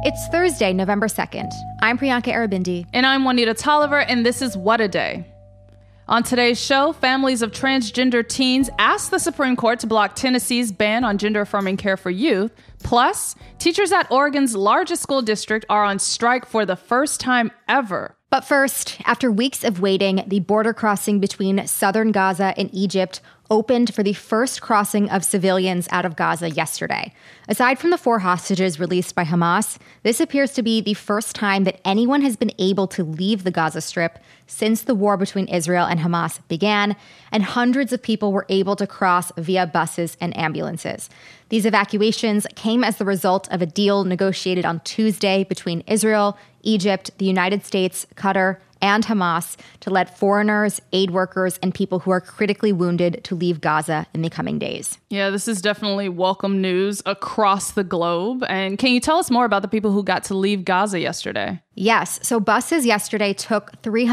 It's Thursday, November 2nd. I'm Priyanka Arabindi. And I'm Juanita Tolliver, and this is What a Day. On today's show, families of transgender teens asked the Supreme Court to block Tennessee's ban on gender-affirming care for youth. Plus, teachers at Oregon's largest school district are on strike for the first time ever. But first, after weeks of waiting, the border crossing between southern Gaza and Egypt opened for the first crossing of civilians out of Gaza yesterday. Aside from the 4 hostages released by Hamas, this appears to be the first time that anyone has been able to leave the Gaza Strip since the war between Israel and Hamas began, and hundreds of people were able to cross via buses and ambulances. These evacuations came as the result of a deal negotiated on Tuesday between Israel, Egypt, the United States, Qatar, and Hamas to let foreigners, aid workers, and people who are critically wounded to leave Gaza in the coming days. Yeah, this is definitely welcome news across the globe. And can you tell us more about the people who got to leave Gaza yesterday? Yes. So buses yesterday took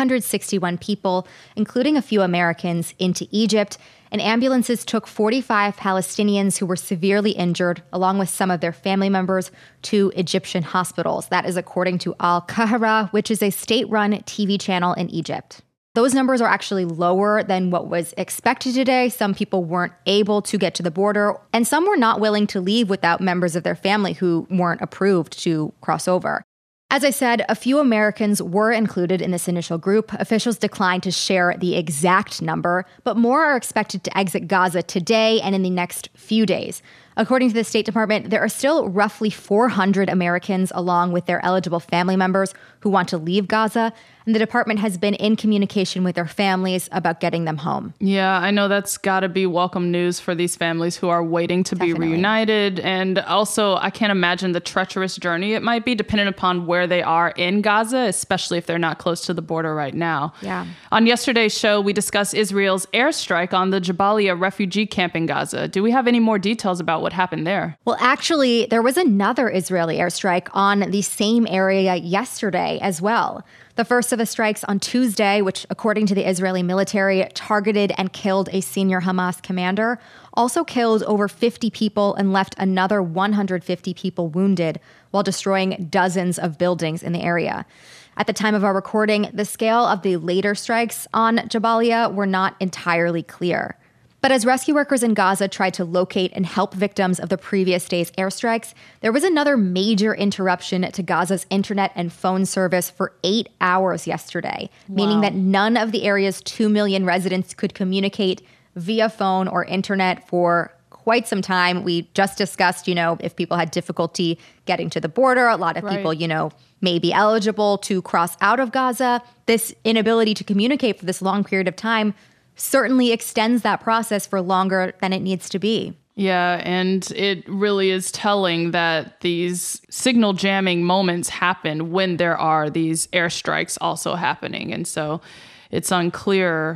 361 people, including a few Americans, into Egypt, and ambulances took 45 Palestinians who were severely injured, along with some of their family members, to Egyptian hospitals. That is according to Al Qahira, which is a state-run TV channel in Egypt. Those numbers are actually lower than what was expected today. Some people weren't able to get to the border, and some were not willing to leave without members of their family who weren't approved to cross over. As I said, a few Americans were included in this initial group. Officials declined to share the exact number, but more are expected to exit Gaza today and in the next few days. According to the State Department, there are still roughly 400 Americans, along with their eligible family members, who want to leave Gaza, and the department has been in communication with their families about getting them home. Yeah, I know that's got to be welcome news for these families who are waiting to be reunited. And also, I can't imagine the treacherous journey it might be, depending upon where they are in Gaza, especially if they're not close to the border right now. Yeah. On yesterday's show, we discussed Israel's airstrike on the Jabalia refugee camp in Gaza. Do we have any more details about what happened there? Well, actually, there was another Israeli airstrike on the same area yesterday as well. The first of the strikes on Tuesday, which, according to the Israeli military, targeted and killed a senior Hamas commander, also killed over 50 people and left another 150 people wounded while destroying dozens of buildings in the area. At the time of our recording, the scale of the later strikes on Jabalia were not entirely clear. But as rescue workers in Gaza tried to locate and help victims of the previous day's airstrikes, there was another major interruption to Gaza's internet and phone service for 8 hours yesterday, meaning that none of the area's 2 million residents could communicate via phone or internet for quite some time. We just discussed, if people had difficulty getting to the border, a lot of people, may be eligible to cross out of Gaza. This inability to communicate for this long period of time certainly extends that process for longer than it needs to be. Yeah, and it really is telling that these signal jamming moments happen when there are these airstrikes also happening. And so it's unclear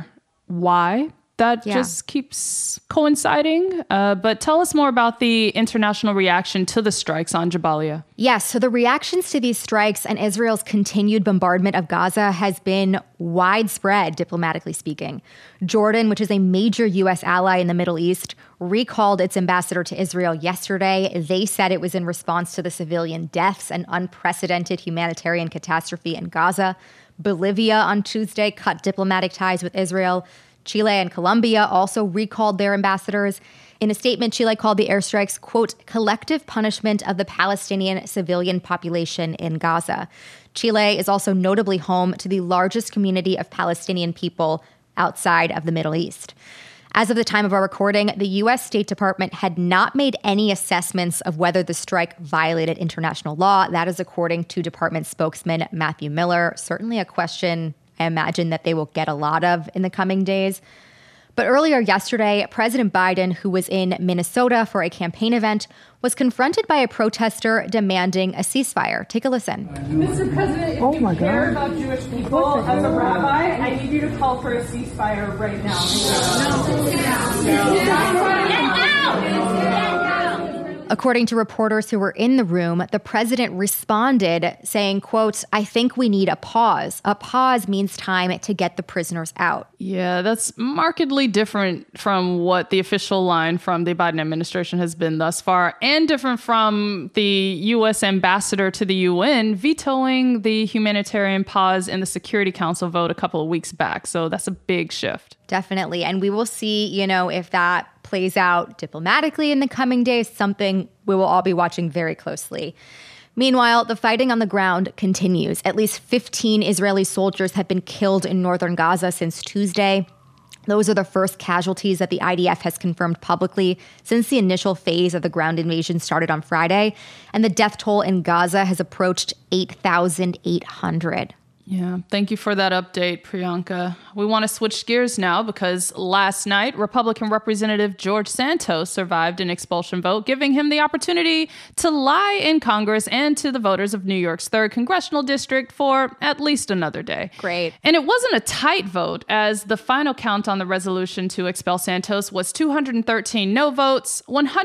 why that just keeps coinciding. But tell us more about the international reaction to the strikes on Jabalia. Yes, so the reactions to these strikes and Israel's continued bombardment of Gaza has been widespread, diplomatically speaking. Jordan, which is a major U.S. ally in the Middle East, recalled its ambassador to Israel yesterday. They said it was in response to the civilian deaths and unprecedented humanitarian catastrophe in Gaza. Bolivia on Tuesday cut diplomatic ties with Israel. Chile and Colombia also recalled their ambassadors. In a statement, Chile called the airstrikes, quote, collective punishment of the Palestinian civilian population in Gaza. Chile is also notably home to the largest community of Palestinian people outside of the Middle East. As of the time of our recording, the U.S. State Department had not made any assessments of whether the strike violated international law. That is according to department spokesman Matthew Miller. Certainly a question I imagine that they will get a lot of in the coming days. But earlier yesterday, President Biden, who was in Minnesota for a campaign event, was confronted by a protester demanding a ceasefire. Take a listen. Mr. President, if you care about Jewish people as a rabbi, I need you to call for a ceasefire right now. According to reporters who were in the room, the president responded saying, quote, "I think we need a pause. A pause means time to get the prisoners out." Yeah, that's markedly different from what the official line from the Biden administration has been thus far, and different from the U.S. ambassador to the UN vetoing the humanitarian pause in the Security Council vote a couple of weeks back. So that's a big shift. Definitely. And we will see, if that plays out diplomatically in the coming days, something we will all be watching very closely. Meanwhile, the fighting on the ground continues. At least 15 Israeli soldiers have been killed in northern Gaza since Tuesday. Those are the first casualties that the IDF has confirmed publicly since the initial phase of the ground invasion started on Friday. And the death toll in Gaza has approached 8,800. Yeah, thank you for that update, Priyanka. We want to switch gears now because last night, Republican Representative George Santos survived an expulsion vote, giving him the opportunity to lie in Congress and to the voters of New York's 3rd Congressional District for at least another day. Great. And it wasn't a tight vote, as the final count on the resolution to expel Santos was 213 no votes,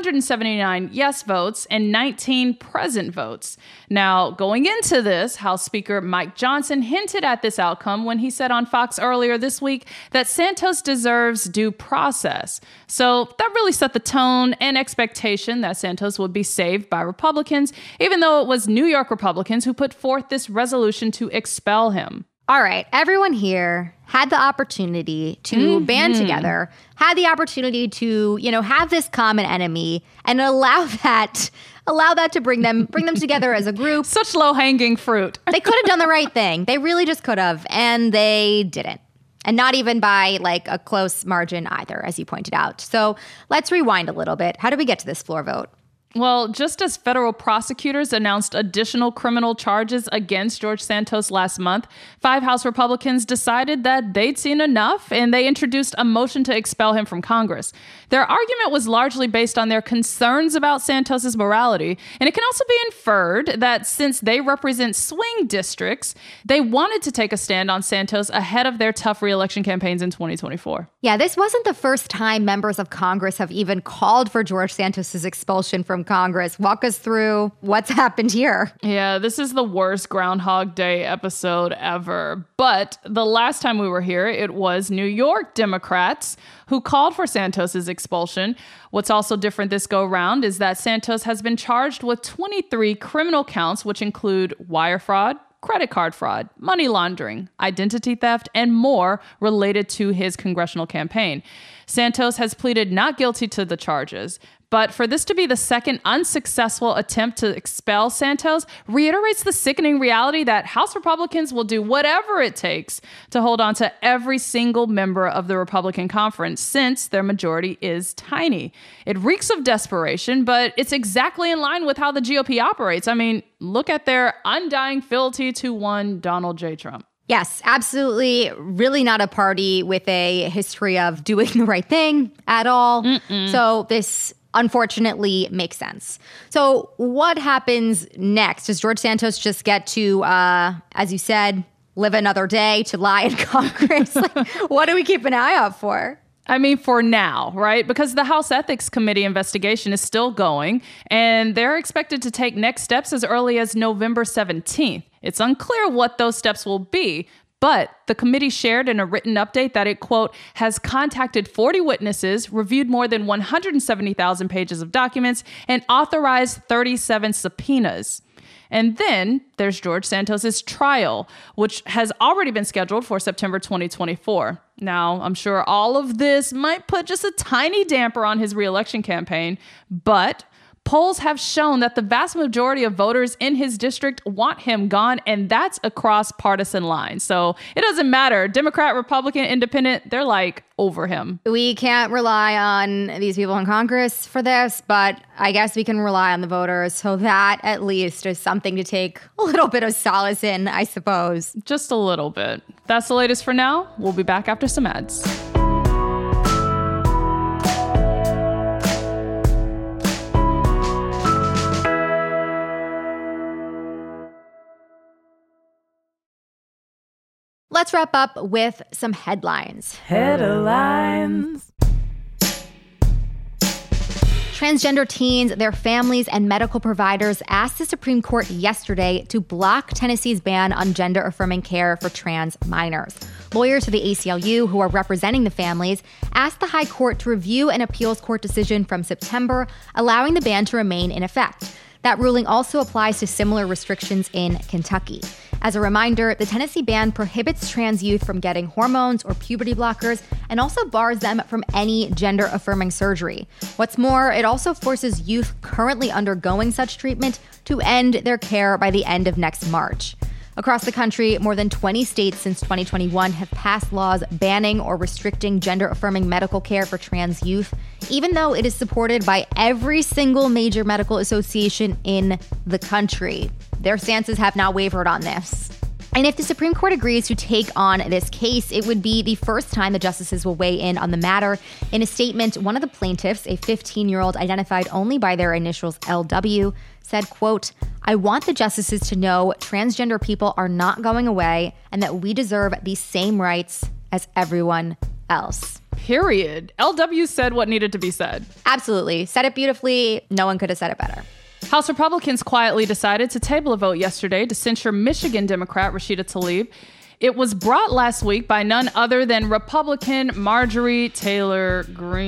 179 yes votes, and 19 present votes. Now, going into this, House Speaker Mike Johnson hinted at this outcome when he said on Fox earlier this week that Santos deserves due process. So that really set the tone and expectation that Santos would be saved by Republicans, even though it was New York Republicans who put forth this resolution to expel him. All right, everyone here had the opportunity to band together, had the opportunity to, have this common enemy and allow that to bring them together as a group. Such low-hanging fruit. They could have done the right thing. They really just could have, and they didn't. And not even by a close margin either, as you pointed out. So let's rewind a little bit. How did we get to this floor vote? Well, just as federal prosecutors announced additional criminal charges against George Santos last month, 5 House Republicans decided that they'd seen enough, and they introduced a motion to expel him from Congress. Their argument was largely based on their concerns about Santos's morality, and it can also be inferred that since they represent swing districts, they wanted to take a stand on Santos ahead of their tough re-election campaigns in 2024. Yeah, this wasn't the first time members of Congress have even called for George Santos's expulsion from Congress. Walk us through what's happened here. Yeah, this is the worst Groundhog Day episode ever. But the last time we were here, it was New York Democrats who called for Santos's expulsion. What's also different this go round is that Santos has been charged with 23 criminal counts, which include wire fraud, credit card fraud, money laundering, identity theft, and more related to his congressional campaign. Santos has pleaded not guilty to the charges. But for this to be the second unsuccessful attempt to expel Santos reiterates the sickening reality that House Republicans will do whatever it takes to hold on to every single member of the Republican conference, since their majority is tiny. It reeks of desperation, but it's exactly in line with how the GOP operates. I mean, look at their undying fealty to one Donald J. Trump. Yes, absolutely. Really not a party with a history of doing the right thing at all. So this unfortunately makes sense. So what happens next? Does George Santos just get to, as you said, live another day to lie in Congress? What do we keep an eye out for? I mean, for now, right? Because the House Ethics Committee investigation is still going, and they're expected to take next steps as early as November 17th. It's unclear what those steps will be, but the committee shared in a written update that it, quote, has contacted 40 witnesses, reviewed more than 170,000 pages of documents, and authorized 37 subpoenas. And then there's George Santos's trial, which has already been scheduled for September 2024. Now, I'm sure all of this might put just a tiny damper on his re-election campaign, but polls have shown that the vast majority of voters in his district want him gone, and that's across partisan lines. So it doesn't matter. Democrat, Republican, Independent, they're over him. We can't rely on these people in Congress for this, but I guess we can rely on the voters. So that at least is something to take a little bit of solace in, I suppose. Just a little bit. That's the latest for now. We'll be back after some ads. Let's wrap up with some headlines. Headlines. Transgender teens, their families, and medical providers asked the Supreme Court yesterday to block Tennessee's ban on gender-affirming care for trans minors. Lawyers for the ACLU, who are representing the families, asked the High Court to review an appeals court decision from September, allowing the ban to remain in effect. That ruling also applies to similar restrictions in Kentucky. As a reminder, the Tennessee ban prohibits trans youth from getting hormones or puberty blockers and also bars them from any gender-affirming surgery. What's more, it also forces youth currently undergoing such treatment to end their care by the end of next March. Across the country, more than 20 states since 2021 have passed laws banning or restricting gender-affirming medical care for trans youth, even though it is supported by every single major medical association in the country. Their stances have not wavered on this. And if the Supreme Court agrees to take on this case, it would be the first time the justices will weigh in on the matter. In a statement, one of the plaintiffs, a 15-year-old identified only by their initials LW, said, quote, "I want the justices to know transgender people are not going away and that we deserve the same rights as everyone else." Period. LW said what needed to be said. Absolutely. Said it beautifully. No one could have said it better. House Republicans quietly decided to table a vote yesterday to censure Michigan Democrat Rashida Tlaib. It was brought last week by none other than Republican Marjorie Taylor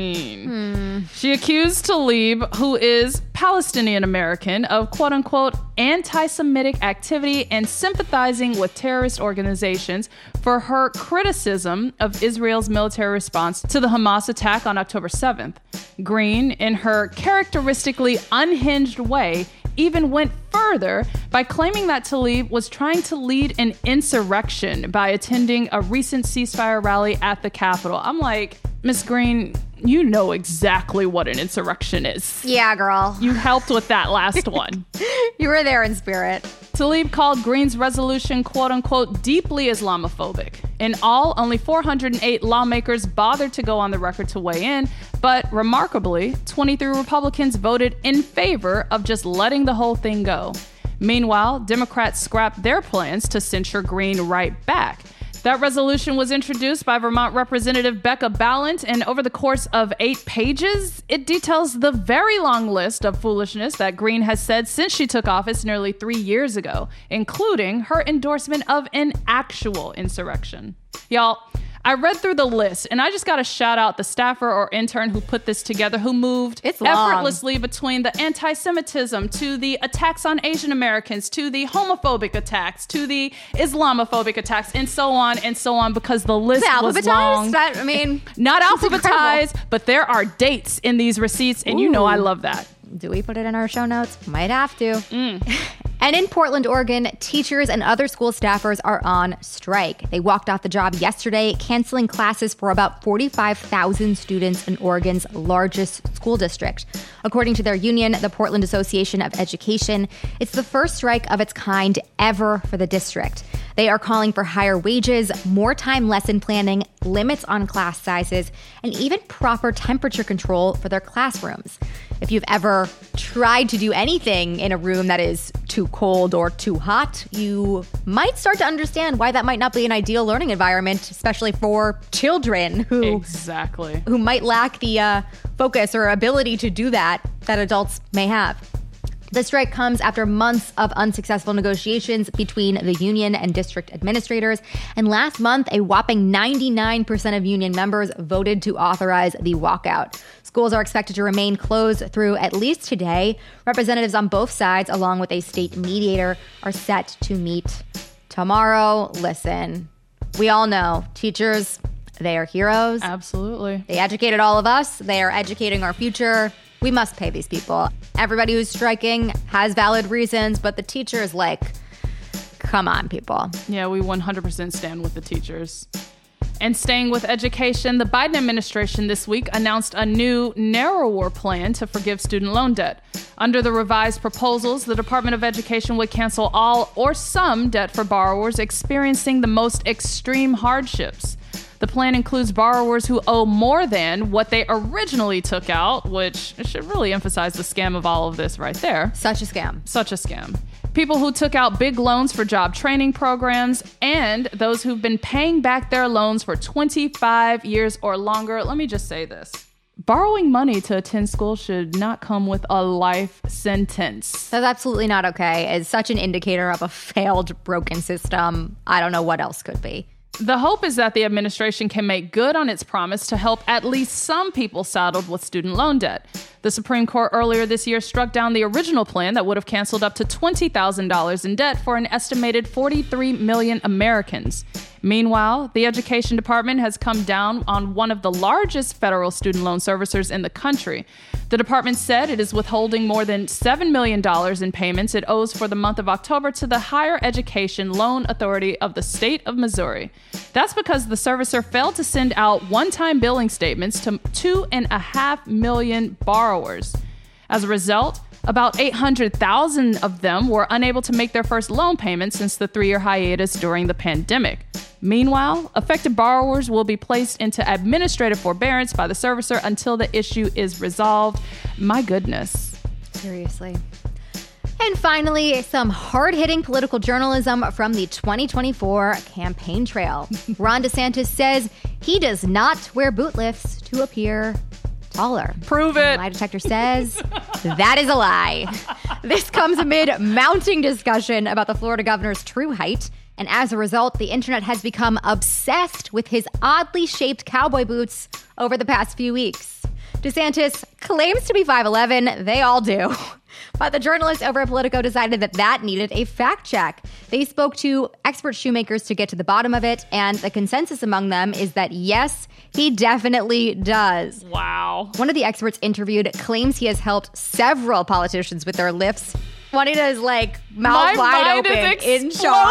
Greene. She accused Tlaib, who is Palestinian American, of quote-unquote anti-Semitic activity and sympathizing with terrorist organizations for her criticism of Israel's military response to the Hamas attack on October 7th. Greene, in her characteristically unhinged way, even went further by claiming that Tlaib was trying to lead an insurrection by attending a recent ceasefire rally at the Capitol. I'm like, Miss Greene, you know exactly what an insurrection is. Yeah, girl. You helped with that last one. You were there in spirit. Tlaib called Greene's resolution, quote-unquote, deeply Islamophobic. In all, only 408 lawmakers bothered to go on the record to weigh in, but remarkably, 23 Republicans voted in favor of just letting the whole thing go. Meanwhile, Democrats scrapped their plans to censure Greene right back. That resolution was introduced by Vermont Representative Becca Balint, and over the course of 8 pages, it details the very long list of foolishness that Greene has said since she took office nearly 3 years ago, including her endorsement of an actual insurrection. Y'all, I read through the list, and I just got to shout out the staffer or intern who put this together, who moved effortlessly between the anti-Semitism to the attacks on Asian Americans, to the homophobic attacks, to the Islamophobic attacks, and so on, because the list was long. I mean, not alphabetized, but there are dates in these receipts, and you know I love that. Do we put it in our show notes? Might have to. And in Portland, Oregon, teachers and other school staffers are on strike. They walked off the job yesterday, canceling classes for about 45,000 students in Oregon's largest school district. According to their union, the Portland Association of Education, it's the first strike of its kind ever for the district. They are calling for higher wages, more time lesson planning, limits on class sizes, and even proper temperature control for their classrooms. If you've ever tried to do anything in a room that is too cold or too hot, you might start to understand why that might not be an ideal learning environment, especially for children who might lack the focus or ability to do that adults may have. The strike comes after months of unsuccessful negotiations between the union and district administrators. And last month, a whopping 99% of union members voted to authorize the walkout. Schools are expected to remain closed through at least today. Representatives on both sides, along with a state mediator, are set to meet tomorrow. Listen, we all know teachers, they are heroes. Absolutely. They educated all of us. They are educating our future. We must pay these people. Everybody who's striking has valid reasons, but the teachers, come on, people. Yeah, we 100% stand with the teachers. And staying with education, the Biden administration this week announced a new, narrower plan to forgive student loan debt. Under the revised proposals, the Department of Education would cancel all or some debt for borrowers experiencing the most extreme hardships. The plan includes borrowers who owe more than what they originally took out, which should really emphasize the scam of all of this right there. Such a scam. Such a scam. People who took out big loans for job training programs, and those who've been paying back their loans for 25 years or longer. Let me just say this. borrowing money to attend school should not come with a life sentence. That's absolutely not okay. It's such an indicator of a failed, broken system. I don't know what else could be. The hope is that the administration can make good on its promise to help at least some people saddled with student loan debt. The Supreme Court earlier this year struck down the original plan that would have canceled up to $20,000 in debt for an estimated 43 million Americans. Meanwhile, the Education Department has come down on one of the largest federal student loan servicers in the country. The department said it is withholding more than $7 million in payments it owes for the month of October to the Higher Education Loan Authority of the state of Missouri. That's because the servicer failed to send out one-time billing statements to 2.5 million borrowers. As a result, about 800,000 of them were unable to make their first loan payment since the 3-year hiatus during the pandemic. Meanwhile, affected borrowers will be placed into administrative forbearance by the servicer until the issue is resolved. My goodness. Seriously. And finally, some hard-hitting political journalism from the 2024 campaign trail. Ron DeSantis says he does not wear boot lifts to appear taller. Prove it. The lie detector says that is a lie. This comes amid mounting discussion about the Florida governor's true height. And as a result, the internet has become obsessed with his oddly shaped cowboy boots over the past few weeks. DeSantis claims to be 5'11". They all do. But the journalists over at Politico decided that needed a fact check. They spoke to expert shoemakers to get to the bottom of it, and the consensus among them is that yes, he definitely does. Wow. One of the experts interviewed claims he has helped several politicians with their lifts. Juanita is like mouth wide open in shock.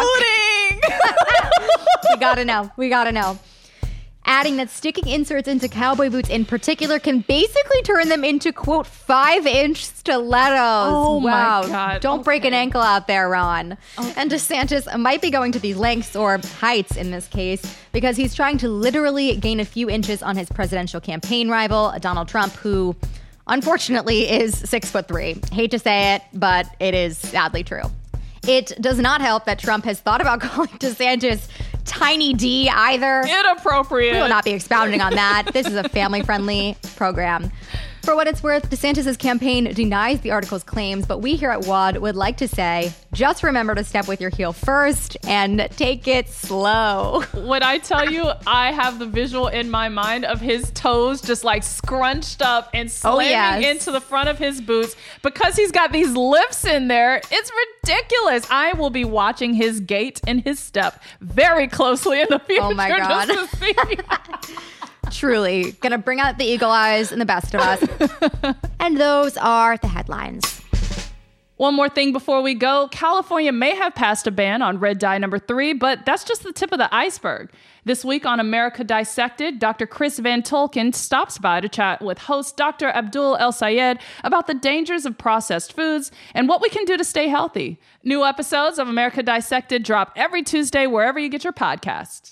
We gotta know. Adding that sticking inserts into cowboy boots in particular can basically turn them into, quote, 5-inch stilettos. Oh, wow. my God. Don't break an ankle out there, Ron. Okay. And DeSantis might be going to these lengths, or heights in this case, because he's trying to literally gain a few inches on his presidential campaign rival, Donald Trump, who unfortunately is 6'3". Hate to say it, but it is sadly true. It does not help that Trump has thought about calling DeSantis Tiny D either. Inappropriate. We will not be expounding on that. This is a family-friendly program. For what it's worth, DeSantis' campaign denies the article's claims, but we here at WAD would like to say, just remember to step with your heel first and take it slow. When I tell you, I have the visual in my mind of his toes just like scrunched up and slamming into the front of his boots because he's got these lifts in there. It's ridiculous. I will be watching his gait and his step very closely in the future. Oh my God. Just to see. Truly, gonna bring out the eagle eyes in the best of us. And those are the headlines. One more thing before we go. California may have passed a ban on red dye number 3, but that's just the tip of the iceberg. This week on America Dissected, Dr. Chris Van Tolken stops by to chat with host Dr. Abdul El-Sayed about the dangers of processed foods and what we can do to stay healthy. New episodes of America Dissected drop every Tuesday wherever you get your podcasts.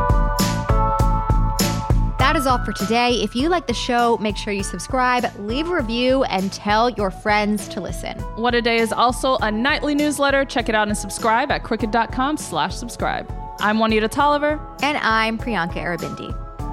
That is all for today. If you like the show, make sure you subscribe, leave a review, and tell your friends to listen. What a Day is also a nightly newsletter. Check it out and subscribe at crooked.com/subscribe. I'm Juanita Tolliver. And I'm Priyanka Arabindi.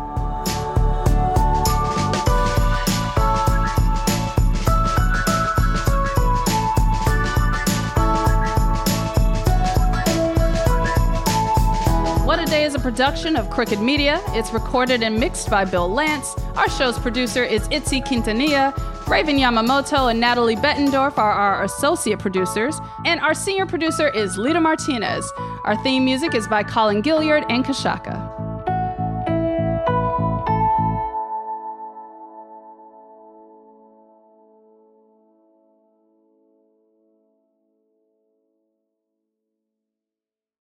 What a Day is a production of Crooked Media. It's recorded and mixed by Bill Lance. Our show's producer is Itzi Quintanilla. Raven Yamamoto and Natalie Bettendorf are our associate producers. And our senior producer is Lita Martinez. Our theme music is by Colin Gilliard and Kashaka.